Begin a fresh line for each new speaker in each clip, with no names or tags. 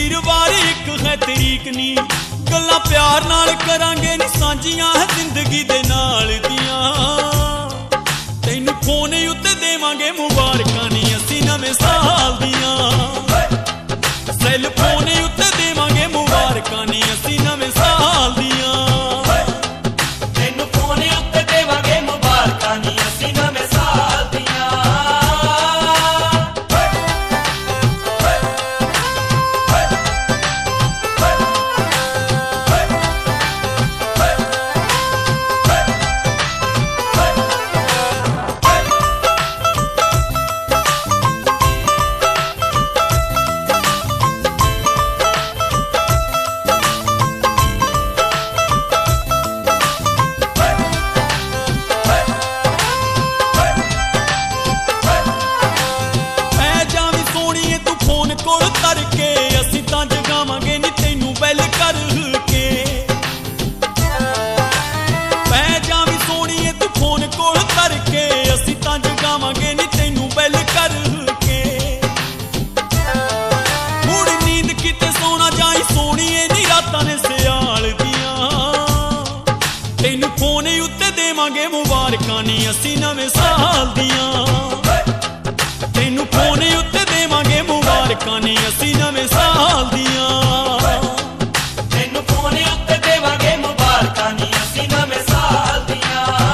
वीरवार एक है तरीक नी, गल्लां प्यार नाल करांगे नी सांझियां है जिंदगी दे नाल दियां। तैनू फोन उत्ते देवांगे मुबारकां नी असीं नवें साल दियां। सैल फोन उत्ते देवांगे मुबारकां नी असीं नवें साल दियां।
तैनू फोन उत्ते देवांगे मुबारकां नी असीं नवें साल दियां। तैनू फोन उत्ते देवांगे मुबारकां नी असीं नवें साल दियां। तैनू फोन उत्ते देवांगे मुबारकां नी असीं नवें साल दियां। तैनू फोन उत्ते देवांगे मुबारकां नी असीं नवें साल दियां।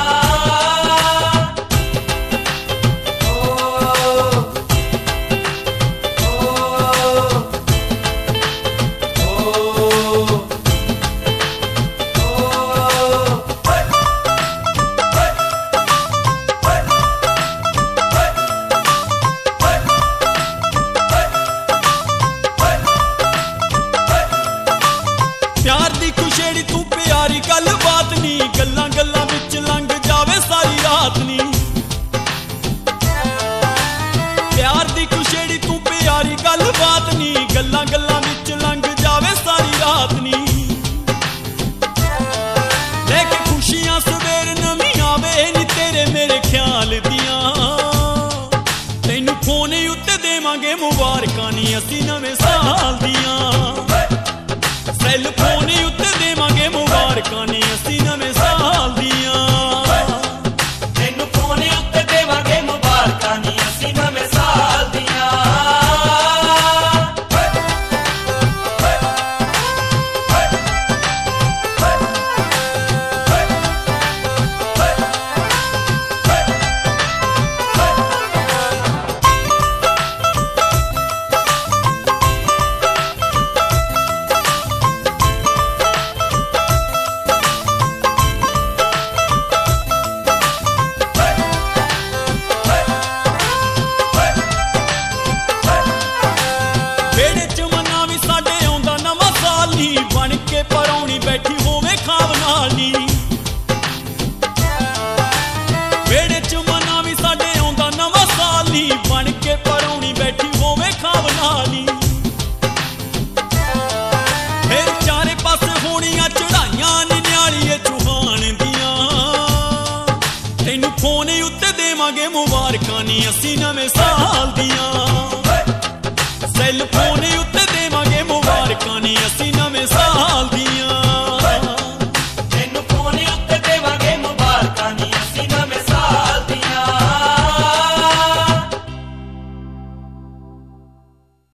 प्यार दी खुशेड़ी तू प्यारी गल बात नी, गल्लां गल्लां विच लंघ जावे सारी रात नी। प्यार दी खुशेड़ी तू प्यारी गल बात नी, गल्लां गल्लां विच लंघ जावे सारी रात नी। लेके खुशियां सवेर नवीं आवे नी तेरे मेरे ख्याल दियां। तैनू फोन उत्ते देवांगे मुबारकां नी असीं नवें साल दियां। सैल फोन उत्ते देवांगे मुबारकां नी असीं नवें साल दियां।
तैनू फोन उत्ते देवांगे मुबारकां नी असीं नवें साल दियां।
बन के परौनी बैठी होवे खाब नाल नी, वेड़े च मना भी साडे आउंदा नवां साल नी। बन के परौनी बैठी होवे खाब नाल नी। फिर चारे पासे होणियां चढ़ाइयां नियालिए चौहान दियां। तैनू फोन उत्ते देवांगे मुबारकां नी असीं नवें साल दियां। सैल फोन उत्ते देवांगे मुबारकां नी असीं नवें साल दियां।